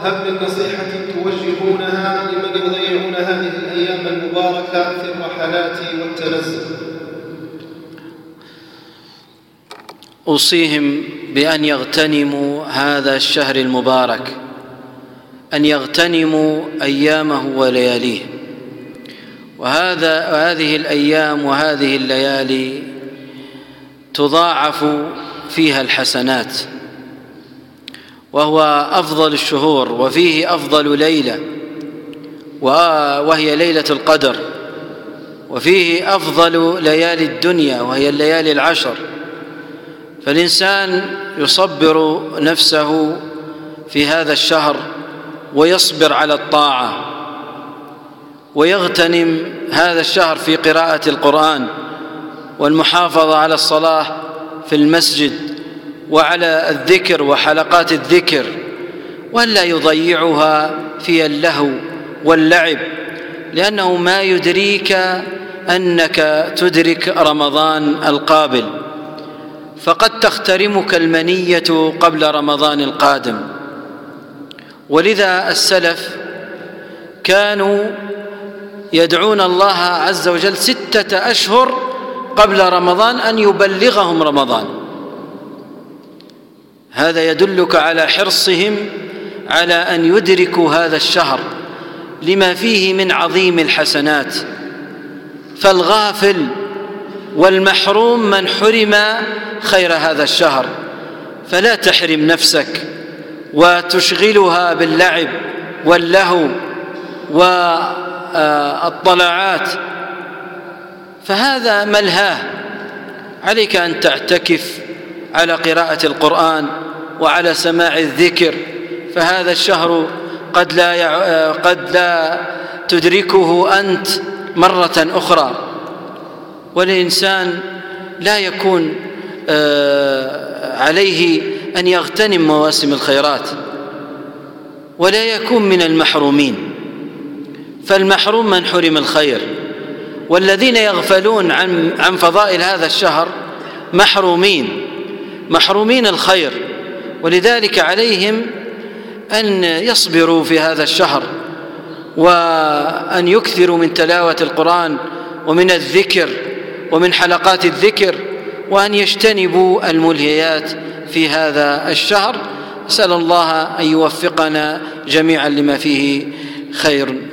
هل من نصيحة توجهونها لمن يضيعون هذه الأيام المباركة في الرحلات والتنزل؟ أوصيهم بأن يغتنموا هذا الشهر المبارك، أن يغتنموا أيامه ولياليه. وهذه الأيام وهذه الليالي تضاعف فيها الحسنات، وهو أفضل الشهور، وفيه أفضل ليلة وهي ليلة القدر، وفيه أفضل ليالي الدنيا وهي الليالي العشر. فالإنسان يصبر نفسه في هذا الشهر ويصبر على الطاعة، ويغتنم هذا الشهر في قراءة القرآن والمحافظة على الصلاة في المسجد وعلى الذكر وحلقات الذكر، ولا يضيعها في اللهو واللعب، لأنه ما يدريك أنك تدرك رمضان القابل، فقد تخترمك المنية قبل رمضان القادم. ولذا السلف كانوا يدعون الله عز وجل 6 أشهر قبل رمضان أن يبلغهم رمضان. هذا يدلك على حرصهم على أن يدركوا هذا الشهر لما فيه من عظيم الحسنات. فالغافل والمحروم من حرم خير هذا الشهر، فلا تحرم نفسك وتشغلها باللعب واللهو والطلعات، فهذا ملهاه. عليك أن تعتكف على قراءة القرآن وعلى سماع الذكر، فهذا الشهر قد لا تدركه أنت مرة أخرى. والإنسان لا يكون عليه أن يغتنم مواسم الخيرات ولا يكون من المحرومين، فالمحروم من حرم الخير، والذين يغفلون عن فضائل هذا الشهر محرومين الخير. ولذلك عليهم أن يصبروا في هذا الشهر، وأن يكثروا من تلاوة القرآن ومن الذكر ومن حلقات الذكر، وأن يجتنبوا الملهيات في هذا الشهر. أسأل الله أن يوفقنا جميعا لما فيه خير.